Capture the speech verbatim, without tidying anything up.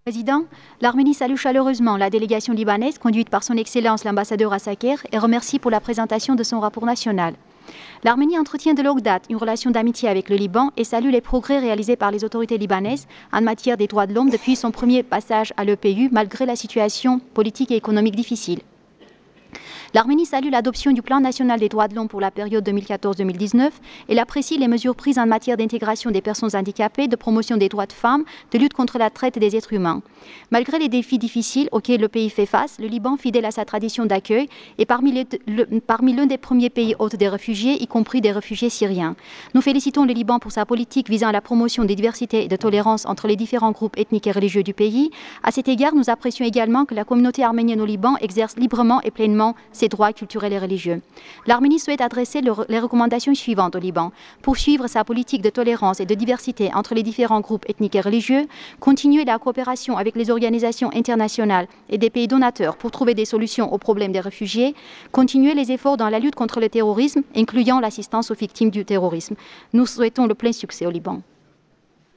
Président, l'Arménie salue chaleureusement la délégation libanaise conduite par son Excellence l'ambassadeur Assaker et remercie pour la présentation de son rapport national. L'Arménie entretient de longue date une relation d'amitié avec le Liban et salue les progrès réalisés par les autorités libanaises en matière des droits de l'homme depuis son premier passage à l'E P U malgré la situation politique et économique difficile. L'Arménie salue l'adoption du Plan national des droits de l'homme pour la période deux mille quatorze deux mille dix-neuf et apprécie les mesures prises en matière d'intégration des personnes handicapées, de promotion des droits de femmes, de lutte contre la traite des êtres humains. Malgré les défis difficiles auxquels le pays fait face, le Liban, fidèle à sa tradition d'accueil, est parmi, les, le, parmi l'un des premiers pays hôtes des réfugiés, y compris des réfugiés syriens. Nous félicitons le Liban pour sa politique visant à la promotion des diversités et de tolérance entre les différents groupes ethniques et religieux du pays. À cet égard, nous apprécions également que la communauté arménienne au Liban exerce librement et pleinement ses droits culturels et religieux. L'Arménie souhaite adresser le, les recommandations suivantes au Liban. Poursuivre sa politique de tolérance et de diversité entre les différents groupes ethniques et religieux, continuer la coopération avec les organisations internationales et des pays donateurs pour trouver des solutions aux problèmes des réfugiés, continuer les efforts dans la lutte contre le terrorisme, incluant l'assistance aux victimes du terrorisme. Nous souhaitons le plein succès au Liban.